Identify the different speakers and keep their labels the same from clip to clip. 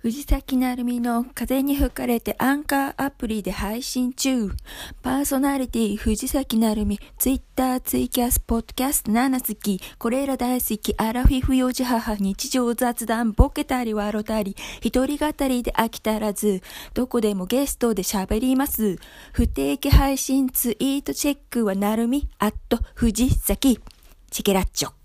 Speaker 1: 藤崎なるみの風に吹かれてアンカーアプリで配信中。パーソナリティ藤崎なるみ、ツイッター、ツイキャス、ポッドキャスト7好き。これら大好き、アラフィフ幼児母、日常雑談、ボケたり笑たり、一人語りで飽きたらず、どこでもゲストで喋ります。不定期配信ツイートチェックはなるみ、藤崎。チケラッチョ。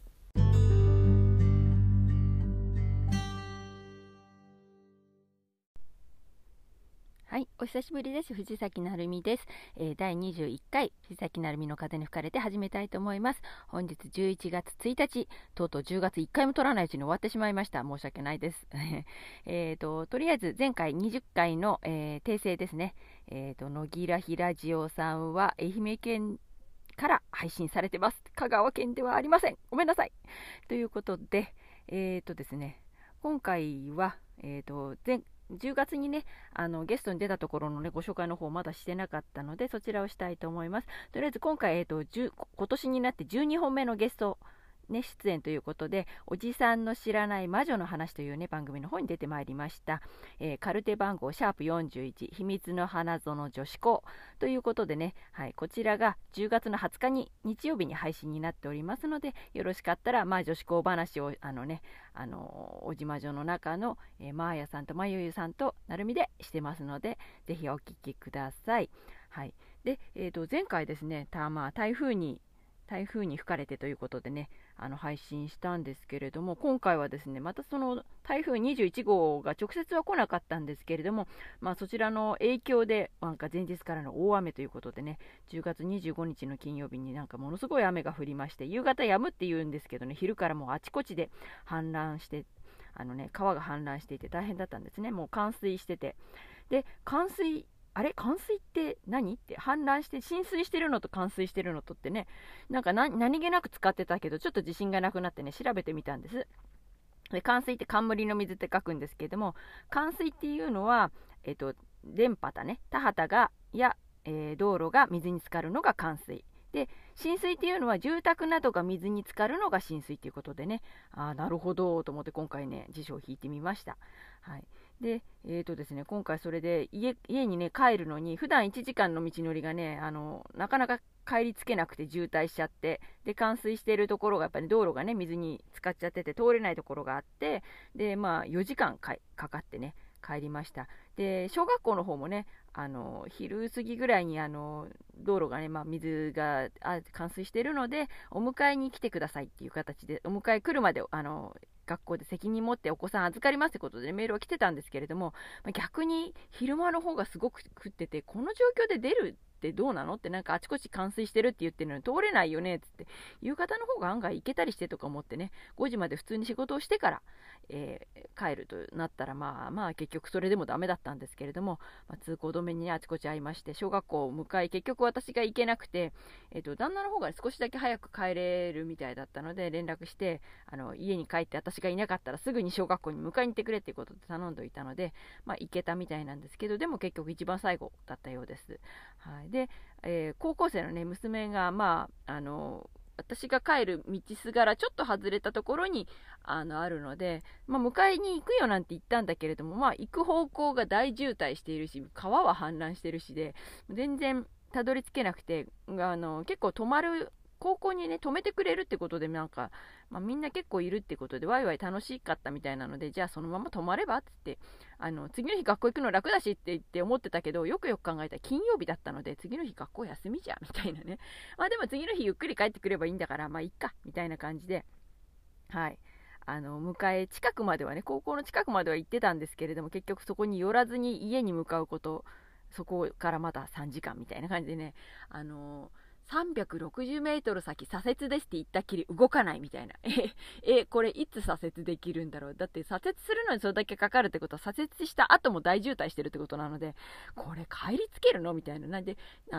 Speaker 1: はい、お久しぶりです。藤崎なるみです。第21回藤崎なるみの風に吹かれて始めたいと思います。本日11月1日、とうとう10月1回も取らないうちに終わってしまいました。申し訳ないです。とりあえず前回20回の、訂正ですね。野木らひラジオさんは愛媛県から配信されてます。香川県ではありません。ごめんなさい。ということで、ですね、今回は、10月にね、ゲストに出たところのね、ご紹介の方まだしてなかったので、そちらをしたいと思います。とりあえず今回、今年になって12本目のゲスト、ね、出演ということで、おじさんの知らない魔女の話というね、番組の方に出てまいりました。カルテ番号#41、秘密の花園女子校ということでね、はい、こちらが10月の20日に日曜日に配信になっておりますので、よろしかったら、女子校話を、おじ魔女の中の、マーヤさんとまゆゆさんとなるみでしてますので、ぜひお聞きください。はい。で、前回ですね、台風に吹かれてということでね、配信したんですけれども、今回はですね、またその台風21号が直接は来なかったんですけれども、そちらの影響でなんか前日からの大雨ということでね、10月25日の金曜日になんかものすごい雨が降りまして、夕方止むって言うんですけどね、昼からもうあちこちで氾濫して、川が氾濫していて大変だったんですね。もう冠水してて、で冠水って何って氾濫して浸水してるのと冠水してるのとってね、なんか何気なく使ってたけど、ちょっと自信がなくなってね、調べてみたんです。で、冠水って冠の水って書くんですけれども、冠水っていうのは、田畑や、道路が水に浸かるのが冠水で、浸水っていうのは住宅などが水に浸かるのが浸水ということでね、なるほどと思って今回ね、辞書を引いてみました。はい。で、ですね、今回それで家にね、帰るのに、普段1時間の道のりがね、なかなか帰りつけなくて渋滞しちゃって、で、冠水しているところが、やっぱり道路がね、水に浸かっちゃってて、通れないところがあって、で、4時間かかってね、帰りました。で、小学校の方もね、昼過ぎぐらいに道路がね、水が冠水しているので、お迎えに来てくださいっていう形で、お迎え来るまで学校で責任持ってお子さん預かりますってことで、メールは来てたんですけれども、逆に昼間の方がすごく降ってて、この状況で出るってどうなのって、なんかあちこち冠水してるって言ってるのに通れないよねっつって、夕方の方が案外行けたりしてとか思ってね、5時まで普通に仕事をしてから、帰るとなったら、結局それでもダメだったんですけれども、通行止めにあちこち会いまして、小学校を迎え、結局私が行けなくて、旦那の方が少しだけ早く帰れるみたいだったので連絡して、家に帰って私がいなかったらすぐに小学校に迎えに行ってくれっていうことで頼んでおいたので、行けたみたいなんですけど、でも結局一番最後だったようです。はい。で、高校生のね、娘が、私が帰る道すがらちょっと外れたところにあるので、迎えに行くよなんて言ったんだけれども、行く方向が大渋滞しているし、川は氾濫してるしで、全然たどり着けなくて、結構止まる高校にね、止めてくれるってことで、なんか、みんな結構いるってことで、ワイワイ楽しかったみたいなので、じゃあそのまま止まればって言って、次の日学校行くの楽だしって言って思ってたけど、よくよく考えたら金曜日だったので、次の日学校休みじゃんみたいなね。でも次の日ゆっくり帰ってくればいいんだから、いっかみたいな感じで、はい。近くまではね、高校の近くまでは行ってたんですけれども、結局そこに寄らずに家に向かうこと、そこからまた3時間みたいな感じでね、360メートル先左折ですって言ったきり動かないみたいな。これいつ左折できるんだろう。だって左折するのにそれだけかかるってことは、左折した後も大渋滞してるってことなので、これ帰りつけるのみたいな。なんで、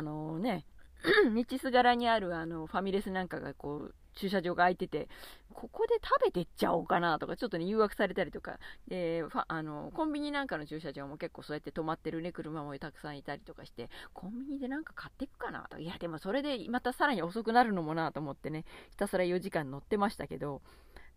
Speaker 1: 道すがらにあるファミレスなんかがこう、駐車場が空いてて、ここで食べてっちゃおうかなとか、ちょっとね、誘惑されたりとか、で、コンビニなんかの駐車場も結構そうやって止まってるね、車もたくさんいたりとかして、コンビニでなんか買っていくかなとか、いや、でもそれでまたさらに遅くなるのもなと思ってね、ひたすら4時間乗ってましたけど、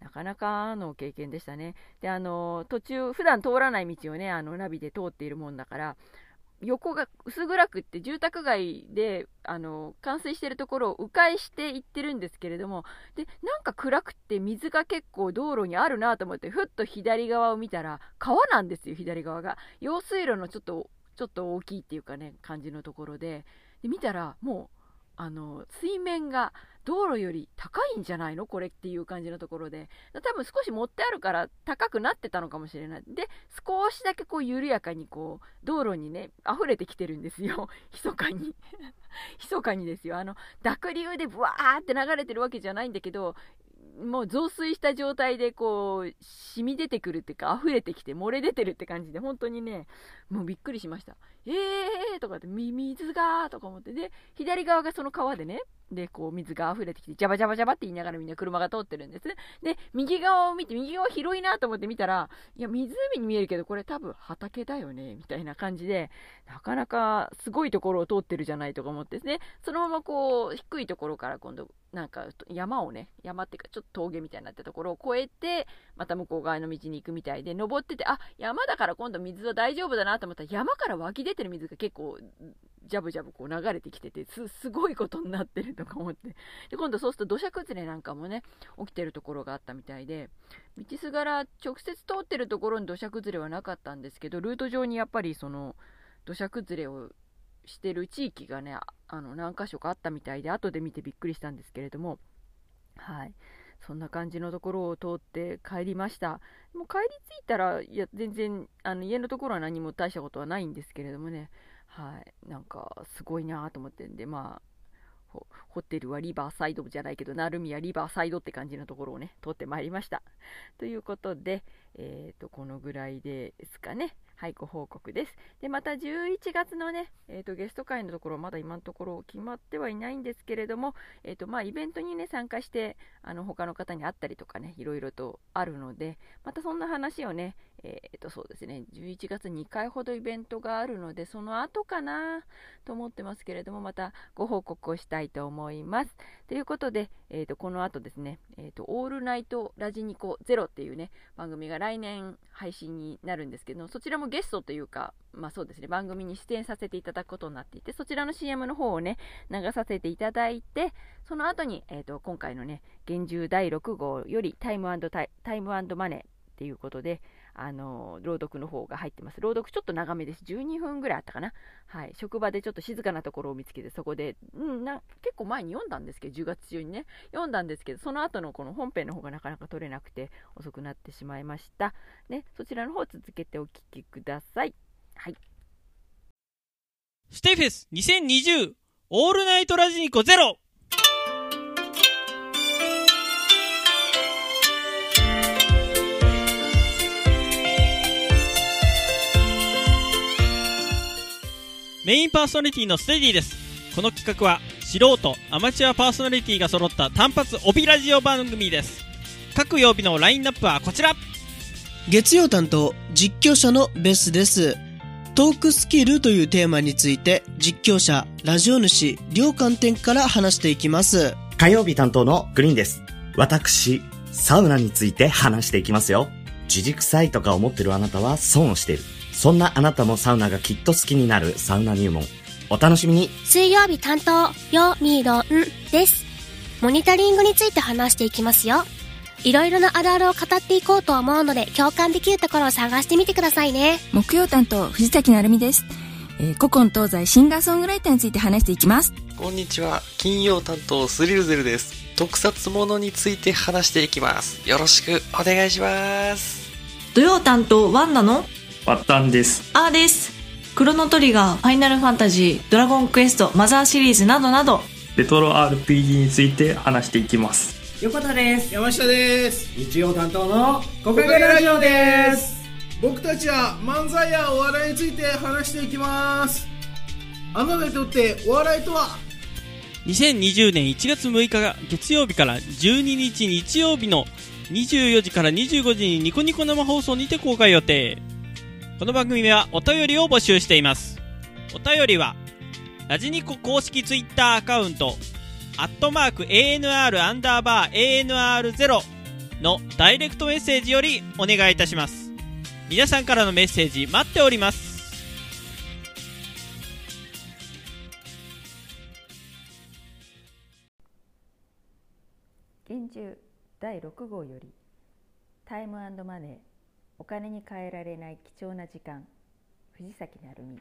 Speaker 1: なかなかの経験でしたね。で、途中、普段通らない道をね、ナビで通っているもんだから、横が薄暗くって住宅街で冠水してるところを迂回して行ってるんですけれども、でなんか暗くって水が結構道路にあるなと思って、ふっと左側を見たら川なんですよ。左側が用水路のちょっと大きいっていうかね、感じのところで見たら、もう水面が道路より高いんじゃないのこれっていう感じのところで、多分少し持ってあるから高くなってたのかもしれない。で少しだけこう緩やかにこう道路にね溢れてきてるんですよ。密かに密かにですよ。濁流でブワーって流れてるわけじゃないんだけど、もう増水した状態でこう染み出てくるっていうか、溢れてきて漏れ出てるって感じで、本当にねもうびっくりしました。とかって水がとか思って、で左側がその川でね、でこう水が溢れてきてジャバジャバジャバって言いながらみんな車が通ってるんです。で右側を見て、右側広いなと思って見たら、いや湖に見えるけどこれ多分畑だよねみたいな感じで、なかなかすごいところを通ってるじゃないとか思ってですね、そのままこう低いところから今度なんか山っていうかちょっと峠みたいになったところを越えて、また向こう側の道に行くみたいで、登ってて、山だから今度水は大丈夫だなと思ったら、山から湧き出てる水が結構ジャブジャブこう流れてきてて、すごいことになってるとか思って、で今度そうすると土砂崩れなんかもね起きてるところがあったみたいで、道すがら直接通ってるところに土砂崩れはなかったんですけど、ルート上にやっぱりその土砂崩れをしてる地域がね何箇所かあったみたいで、後で見てびっくりしたんですけれども、はい、そんな感じのところを通って帰りました。もう帰り着いたら、いや全然家のところは何も大したことはないんですけれどもね、はい、なんかすごいなと思ってんで、ホテルはリバーサイドじゃないけど、鳴海はリバーサイドって感じのところをね通ってまいりましたということで、このぐらいですかね。はい、ご報告です。でまた11月のね、ゲスト会のところまだ今のところ決まってはいないんですけれども、イベントにね参加して他の方に会ったりとかね、いろいろとあるので、またそんな話をね、そうですね、11月2回ほどイベントがあるので、その後かなと思ってますけれども、またご報告をしたいと思います。ということで、この後ですね、オールナイトラジニコゼロっていうね番組が来年配信になるんですけど、そちらもゲストというか、そうですね、番組に出演させていただくことになっていて、そちらの CM の方をね流させていただいて、その後に、今回のね厳重第6号よりタイム&マネーっていうことで朗読の方が入ってます。朗読ちょっと長めです。12分ぐらいあったかな。はい、職場でちょっと静かなところを見つけて、そこで、結構前に読んだんですけど、10月中にね読んだんですけど、その後のこの本編の方がなかなか取れなくて遅くなってしまいましたね。そちらの方続けてお聞きください。はい。
Speaker 2: ステフェス2020オールナイトラジニコゼロ。メインパーソナリティのステディです。この企画は素人アマチュアパーソナリティが揃った単発帯ラジオ番組です。各曜日のラインナップはこちら。
Speaker 3: 月曜担当実況者のベスです。トークスキルというテーマについて実況者、ラジオ主両観点から話していきます。
Speaker 4: 火曜日担当のグリーンです。私サウナについて話していきますよ。自軸臭いとか思ってるあなたは損をしている。そんなあなたもサウナがきっと好きになるサウナ入門、お楽しみに。
Speaker 5: 水曜日担当よみどんです。モニタリングについて話していきますよ。いろいろなあるあるを語っていこうと思うので、共感できるところを探してみてくださいね。
Speaker 6: 木曜担当藤崎なるみです。古今東西シンガーソングライターについて話していきます。
Speaker 7: こんにちは、金曜担当スリルゼルです。特撮ものについて話していきます。よろしくお願いします。
Speaker 8: 土曜担当ワンナの
Speaker 9: バッタンです。
Speaker 8: あーです。クロノトリガー、ファイナルファンタジー、ドラゴンクエスト、マザーシリーズなどなど、
Speaker 9: レトロ RPG について話していきます。
Speaker 10: 横田です。
Speaker 11: 山下です。
Speaker 10: 日曜担当の国会ラジオです。
Speaker 11: 僕たちは漫才やお笑いについて話していきます。あなたにとってお笑いとは。
Speaker 2: 2020年1月6日が月曜日から12日日曜日の24時から25時にニコニコ生放送にて公開予定。この番組はお便りを募集しています。お便りはラジニコ公式ツイッターアカウント@ANR_ANR0 のダイレクトメッセージよりお願いいたします。皆さんからのメッセージ待っております。
Speaker 1: 現住第6号よりタイム&マネー、お金に換えられない貴重な時間、藤崎鳴海。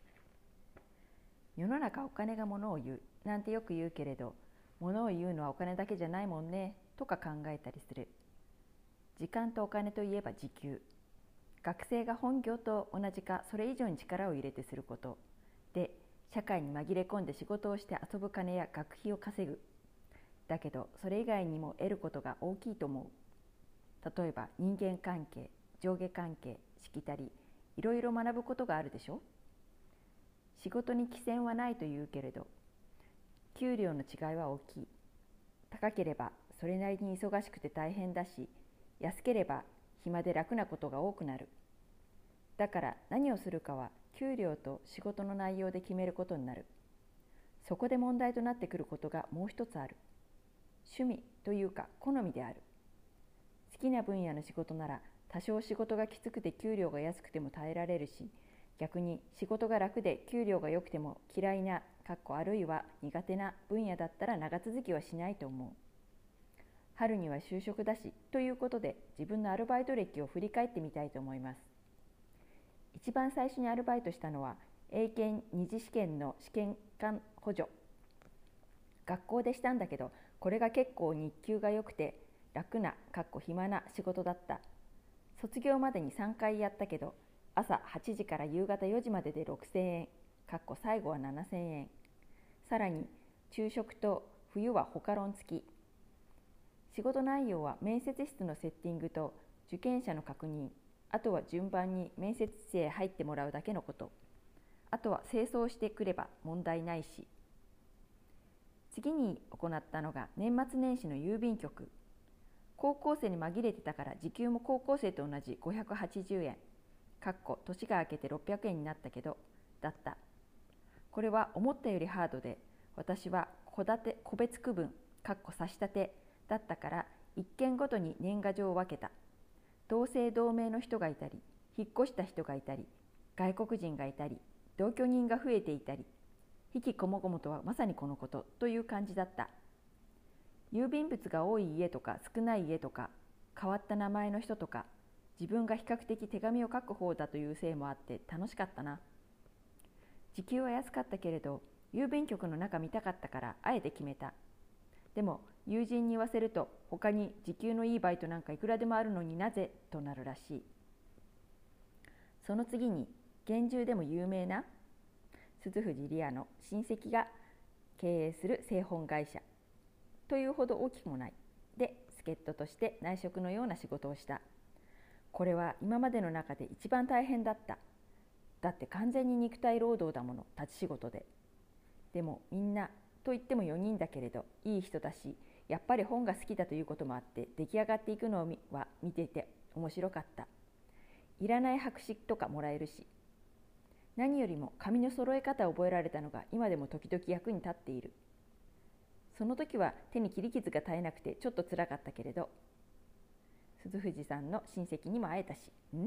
Speaker 1: 世の中お金が物を言うなんてよく言うけれど、物を言うのはお金だけじゃないもんねとか考えたりする。時間とお金といえば時給。学生が本業と同じかそれ以上に力を入れてすることで、社会に紛れ込んで仕事をして遊ぶ金や学費を稼ぐ。だけどそれ以外にも得ることが大きいと思う。例えば人間関係、上下関係、しきたり、いろいろ学ぶことがあるでしょ。仕事に貴賤はないと言うけれど、給料の違いは大きい。高ければそれなりに忙しくて大変だし、安ければ暇で楽なことが多くなる。だから何をするかは給料と仕事の内容で決めることになる。そこで問題となってくることがもう一つある。趣味というか好みである。好きな分野の仕事なら多少仕事がきつくて給料が安くても耐えられるし、逆に仕事が楽で給料が良くても嫌いなあるいは苦手な分野だったら長続きはしないと思う。春には就職だしということで、自分のアルバイト歴を振り返ってみたいと思います。一番最初にアルバイトしたのは英検二次試験の試験官補助。学校でしたんだけど、これが結構日給が良くて楽な暇な仕事だった。卒業までに3回やったけど、朝8時から夕方4時までで6000円、最後は7000円。さらに昼食と冬はホカロン付き。仕事内容は面接室のセッティングと受験者の確認、あとは順番に面接室へ入ってもらうだけのこと。あとは清掃してくれば問題ないし。次に行ったのが年末年始の郵便局。高校生に紛れてたから時給も高校生と同じ580円。年が明けて600円になったけど、だった。これは思ったよりハードで、私は個別区分、差し立てだったから一件ごとに年賀状を分けた。同姓同名の人がいたり、引っ越した人がいたり、外国人がいたり、同居人が増えていたり、引きこもごもとはまさにこのことという感じだった。郵便物が多い家とか少ない家とか、変わった名前の人とか、自分が比較的手紙を書く方だというせいもあって楽しかったな。時給は安かったけれど、郵便局の中見たかったからあえて決めた。でも友人に言わせると、他に時給のいいバイトなんかいくらでもあるのになぜとなるらしい。その次に現住でも有名な鈴藤リアの親戚が経営する製本会社というほど大きくもないで、助っ人として内職のような仕事をした。これは今までの中で一番大変だった。だって完全に肉体労働だもの、立ち仕事で。でもみんなといっても4人だけれどいい人だし、やっぱり本が好きだということもあって出来上がっていくのは見ていて面白かった。いらない白紙とかもらえるし、何よりも紙の揃え方を覚えられたのが今でも時々役に立っている。その時は手に切り傷が絶えなくてちょっと辛かったけれど、鈴藤さんの親戚にも会えたし、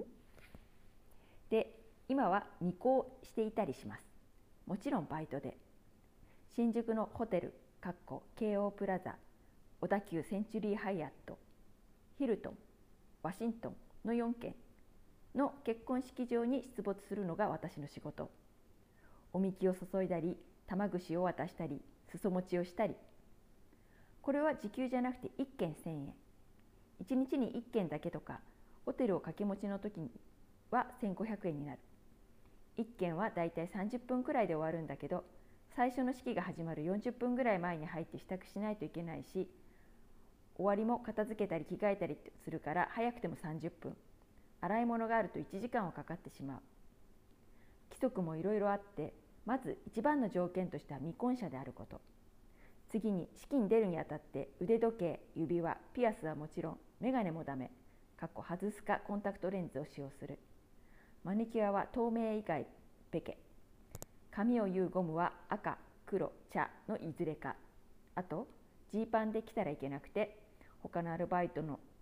Speaker 1: で、今は二校していたりします。もちろんバイトで。新宿のホテル、京王プラザ、小田急センチュリーハイアット、ヒルトン、ワシントンの4軒の結婚式場に出没するのが私の仕事。おみきを注いだり、玉串を渡したり、裾持ちをしたり。これは時給じゃなくて1件1000円。1日に1件だけとか、ホテルを掛け持ちの時には1500円になる。1件はだいたい30分くらいで終わるんだけど、最初の式が始まる40分ぐらい前に入って支度しないといけないし、終わりも片付けたり着替えたりするから早くても30分。洗い物があると1時間はかかってしまう。規則もいろいろあって、まず一番の条件としては未婚者であること。次に式に出るにあたって腕時計、指輪、ピアスはもちろん、メガネもダメ。外すかコンタクトレンズを使用する。マニキュアは透明以外ペケ。髪を言うゴムは赤、黒、茶のいずれか。あとジーパンで来たらいけなくて、他のアルバイトの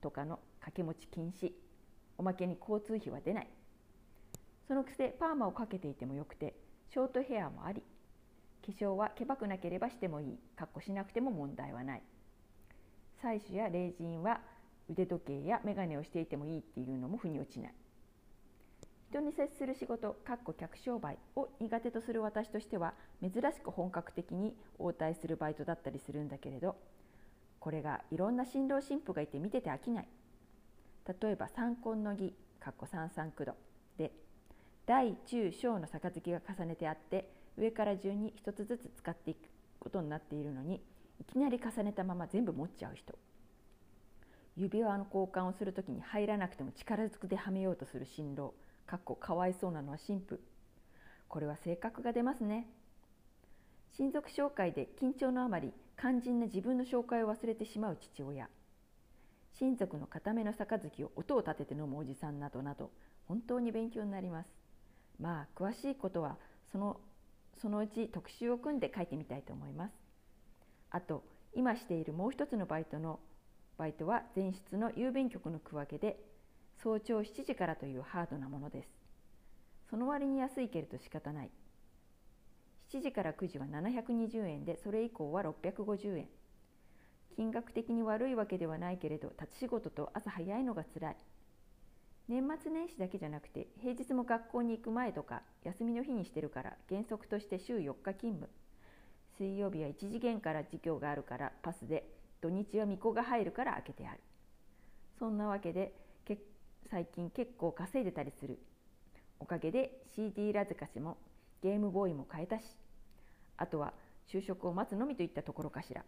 Speaker 1: とかの掛け持ち禁止、おまけに交通費は出ない。そのくせパーマをかけていてもよくて、ショートヘアもあり、化粧はけばくなければしてもいい、しなくても問題はない。妻子や麗人は腕時計や眼鏡をしていてもいいっていうのも腑に落ちない。人に接する仕事、客商売を苦手とする私としては、珍しく本格的に応対するバイトだったりするんだけれど、これがいろんな新郎新婦がいて見てて飽きない。例えば三婚の儀、三三九度で、大中小の杯が重ねてあって、上から順に一つずつ使っていくことになっているのに、いきなり重ねたまま全部持っちゃう人。指輪の交換をするときに入らなくても力ずくではめようとする新郎、かわいそうなのは新婦。これは性格が出ますね。親族紹介で緊張のあまり肝心な自分の紹介を忘れてしまう父親、親族の固めの杯を音を立てて飲むおじさんなどなど、本当に勉強になります。まあ詳しいことはそのうち特集を組んで書いてみたいと思います。あと今しているもう一つのバイトは前室の郵便局の区分けで、早朝7時からというハードなものです。その割に安いけれど仕方ない。7時から9時は720円で、それ以降は650円。金額的に悪いわけではないけれど、立ち仕事と朝早いのがつらい。年末年始だけじゃなくて、平日も学校に行く前とか休みの日にしてるから、原則として週4日勤務。水曜日は1次元から授業があるからパスで、土日は巫女が入るから開けてある。そんなわけで最近結構稼いでたりする。おかげで CD ラジカセもゲームボーイも買えたし、あとは就職を待つのみといったところかしら。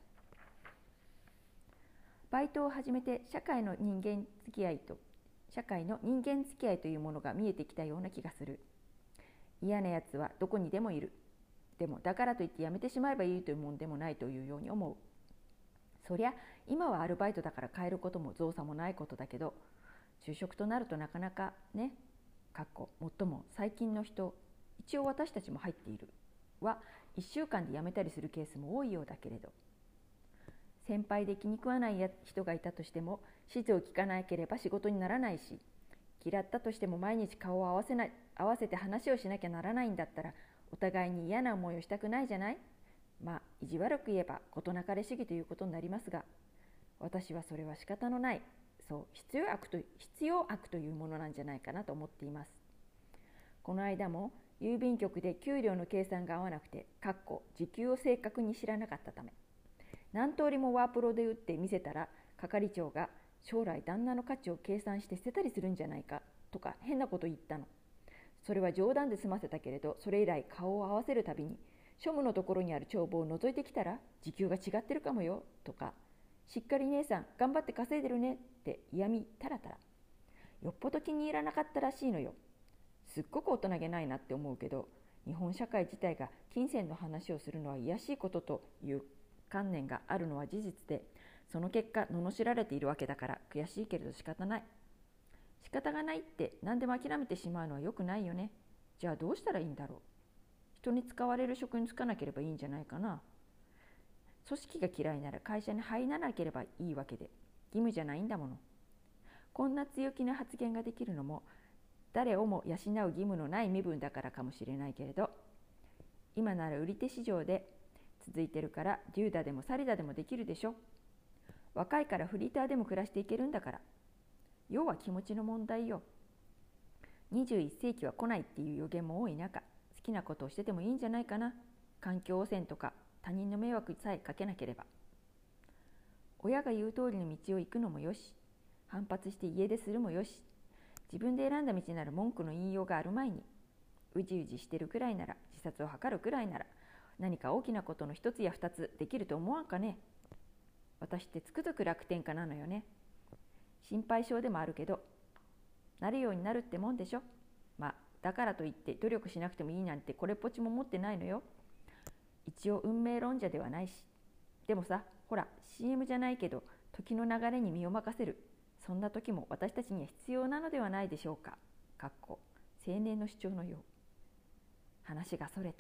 Speaker 1: バイトを始めて社会の人間付き合いというものが見えてきたような気がする。嫌なやつはどこにでもいる。でもだからといってやめてしまえばいいというもんでもないというように思う。そりゃ今はアルバイトだから変えることも造作もないことだけど、就職となるとなかなかね。もっとも最近の人、一応私たちも入っているは1週間で辞めたりするケースも多いようだけれど、先輩で気に食わない人がいたとしても指示を聞かなければ仕事にならないし、嫌ったとしても毎日顔を合わせて話をしなきゃならないんだったら、お互いに嫌な思いをしたくないじゃない。まあ意地悪く言えば事なかれ主義ということになりますが、私はそれは仕方のない、必要悪というものなんじゃないかなと思っています。この間も郵便局で給料の計算が合わなくて、時給を正確に知らなかったため、何通りもワープロで打って見せたら、係長が将来旦那の価値を計算して捨てたりするんじゃないかとか変なこと言ったの。それは冗談で済ませたけれど、それ以来顔を合わせるたびに、庶務のところにある帳簿を覗いてきたら時給が違ってるかもよとか、しっかり姉さん頑張って稼いでるねって嫌味たらたら。よっぽど気に入らなかったらしいのよ。すっごく大人げないなって思うけど、日本社会自体が金銭の話をするのは卑しいことという観念があるのは事実で、その結果罵られているわけだから悔しいけれど仕方ない。仕方がないって何でも諦めてしまうのは良くないよね。じゃあどうしたらいいんだろう。人に使われる職に就かなければいいんじゃないかな。組織が嫌いなら会社に入らなければいいわけで、義務じゃないんだもの。こんな強気な発言ができるのも誰をも養う義務のない身分だからかもしれないけれど、今なら売り手市場で続いてるからデューダでもサリダでもできるでしょ。若いからフリーターでも暮らしていけるんだから。要は気持ちの問題よ。21世紀は来ないっていう予言も多い中、好きなことをしててもいいんじゃないかな。環境汚染とか他人の迷惑さえかけなければ。親が言う通りの道を行くのもよし、反発して家出するもよし、自分で選んだ道なら文句の言いようがあるまいに、うじうじしてるくらいなら、自殺を図るくらいなら、何か大きなことの一つや二つできると思わんかね。私ってつくづく楽天家なのよね。心配性でもあるけど、なるようになるってもんでしょ。まあだからといって努力しなくてもいいなんてこれっぽっちも思ってないのよ。一応運命論者ではないし。でもさ、ほら CM じゃないけど、時の流れに身を任せる、そんな時も私たちには必要なのではないでしょうか。青年の主張のよう。話がそれた。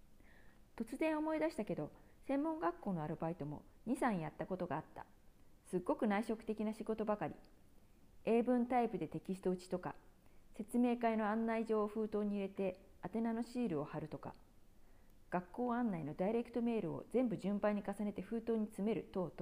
Speaker 1: 突然思い出したけど、専門学校のアルバイトも 2,3 やったことがあった。 すっごく内職的な仕事ばかり。英文タイプでテキスト打ちとか、説明会の案内状を封筒に入れて宛名のシールを貼るとか、学校案内のダイレクトメールを全部順番に重ねて封筒に詰める等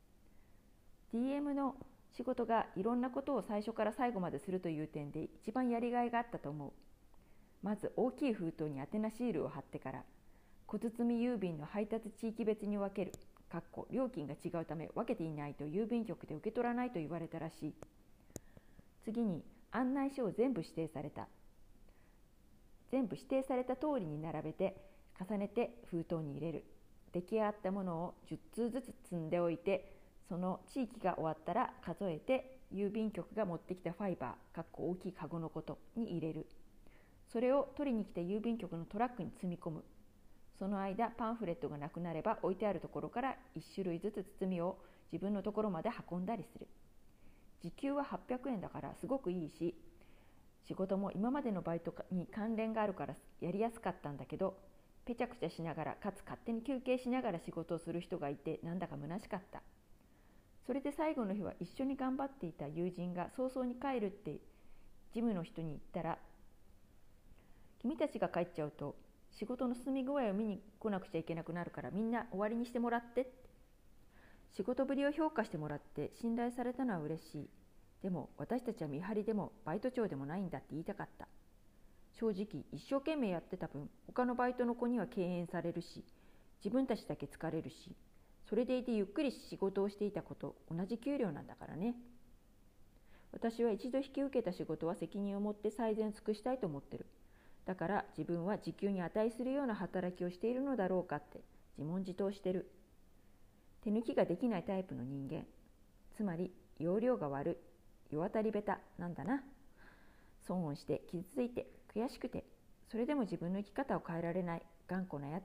Speaker 1: 々。DM の仕事がいろんなことを最初から最後までするという点で一番やりがいがあったと思う。まず大きい封筒に宛名シールを貼ってから、小包郵便の配達地域別に分ける。料金が違うため分けていないと郵便局で受け取らないと言われたらしい。次に案内書を全部指定された通りに並べて重ねて封筒に入れる。出来上がったものを10通ずつ積んでおいて、その地域が終わったら数えて郵便局が持ってきたファイバー大きいカゴのことに入れる。それを取りに来た郵便局のトラックに積み込む。その間パンフレットがなくなれば置いてあるところから1種類ずつ包みを自分のところまで運んだりする。時給は800円だからすごくいいし、仕事も今までのバイトに関連があるからやりやすかったんだけど、ぺちゃくちゃしながらかつ勝手に休憩しながら仕事をする人がいてなんだか虚しかった。それで最後の日は一緒に頑張っていた友人が早々に帰るって事務の人に言ったら、君たちが帰っちゃうと仕事の進み具合を見に来なくちゃいけなくなるからみんな終わりにしてもらって。仕事ぶりを評価してもらって信頼されたのは嬉しい。でも私たちは見張りでもバイト長でもないんだって言いたかった。正直一生懸命やってた分他のバイトの子には敬遠されるし、自分たちだけ疲れるし、それでいてゆっくり仕事をしていた子と同じ給料なんだからね。私は一度引き受けた仕事は責任を持って最善尽くしたいと思ってる。だから自分は時給に値するような働きをしているのだろうかって自問自答してる。手抜きができないタイプの人間、つまり容量が悪い、世渡り下手なんだな。損をして傷ついて悔しくて、それでも自分の生き方を変えられない頑固なやつ。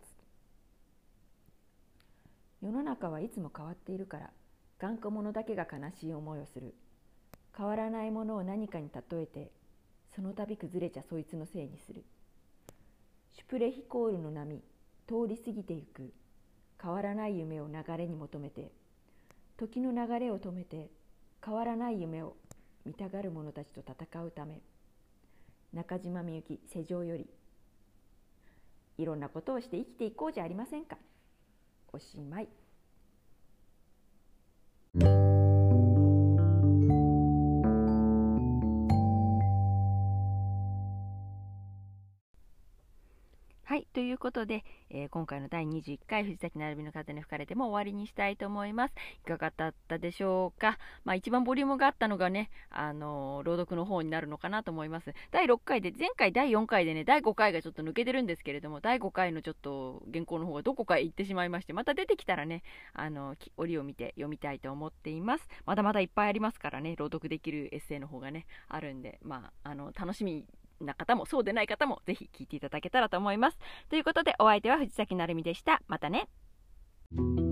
Speaker 1: 世の中はいつも変わっているから、頑固者だけが悲しい思いをする。変わらないものを何かに例えて、その度崩れちゃそいつのせいにする。シュプレヒコールの波、通り過ぎてゆく。変わらない夢を流れに求めて、時の流れを止めて、変わらない夢を見たがる者たちと戦うため。中島みゆき、世上より。いろんなことをして生きていこうじゃありませんか。おしまい。はい、ということで、今回の第21回藤崎なるみの風に吹かれても終わりにしたいと思います。いかがだったでしょうか。一番ボリュームがあったのがね、朗読の方になるのかなと思います。第6回で、前回第4回でね、第5回がちょっと抜けてるんですけれども、第5回のちょっと原稿の方がどこかへ行ってしまいまして、また出てきたらね、折を見て読みたいと思っています。まだまだいっぱいありますからね、朗読できるエッセイの方がね、あるんで、楽しみな方もそうでない方もぜひ聞いていただけたらと思います。ということでお相手は藤崎なるみでした。またね。